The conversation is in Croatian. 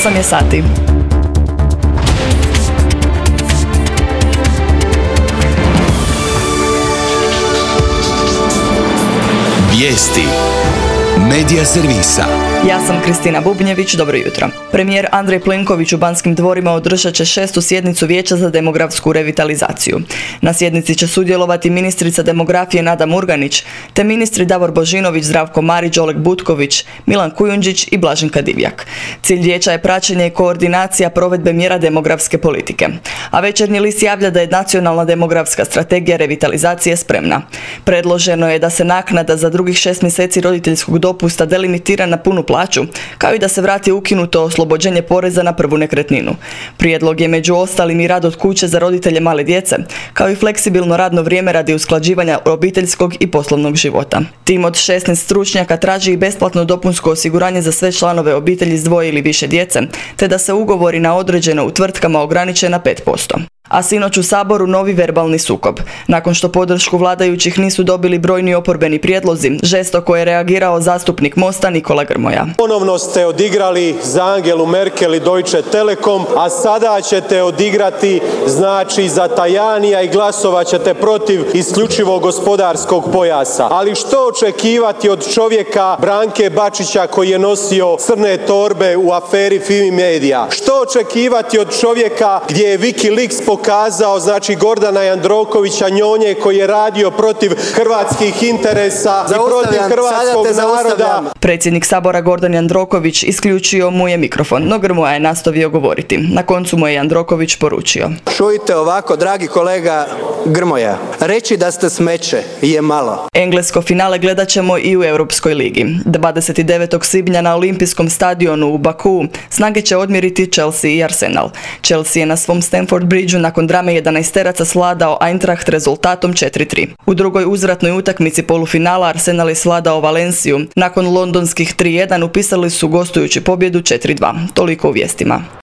8 je sati. Vijesti Medija servisa. Ja sam Kristina Bubnjević, dobro jutro. Premijer Andrej Plenković u Banskim dvorima održat će 6. sjednicu Vijeća za demografsku revitalizaciju. Na sjednici će sudjelovati ministrica demografije Nada Murganić, te ministri Davor Božinović, Zdravko Marić, Oleg Butković, Milan Kujundžić i Blaženka Divjak. Cilj vijeća je praćenje i koordinacija provedbe mjera demografske politike. A Večernji list javlja da je nacionalna demografska strategija revitalizacije spremna. Predloženo je da se naknada za drugih 6 mjeseci roditeljskog dopusta delimitira na punu plaću, kao i da se vrati ukinuto oslobođenje poreza na prvu nekretninu. Prijedlog je među ostalim i rad od kuće za roditelje male djece, kao i fleksibilno radno vrijeme radi usklađivanja obiteljskog i poslovnog života. Tim od 16 stručnjaka traži i besplatno dopunsko osiguranje za sve članove obitelji s 2 ili više djece, te da se ugovori na određeno u tvrtkama ograniče na 5%. A sinoć u Saboru novi verbalni sukob. Nakon što podršku vladajućih nisu dobili brojni oporbeni prijedlozi, žestoko je reagirao zastupnik Mosta Nikola Grmoja. Ponovno ste odigrali za Angelu Merkel i Deutsche Telekom, a sada ćete odigrati za Tajanija i glasovat ćete protiv isključivog gospodarskog pojasa. Ali što očekivati od čovjeka Branke Bačića koji je nosio crne torbe u aferi Fimi Media? Što očekivati od čovjeka gdje je WikiLeaks pokazao Gordana Jandrokovića Njonje koji je radio protiv hrvatskih interesa i protiv hrvatskog naroda? Predsjednik Sabora Gordan Jandroković isključio mu je mikrofon, no Grmoja je nastavio govoriti. Na koncu mu je Jandroković poručio: Čujte ovako, dragi kolega Grmoja, reći da ste smeće je malo. Englesko finale gledat ćemo i u Europskoj ligi. 29. svibnja na Olimpijskom stadionu u Bakuu snage će odmjeriti Chelsea i Arsenal. Chelsea je na svom Stamford Bridgeu nakon drame 11-teraca svladao Eintracht rezultatom 4-3. U drugoj uzvratnoj utakmici polufinala Arsenal je svladao Valenciju. Nakon londonskih 3-1 upisali su gostujući pobjedu 4-2. Toliko u vijestima.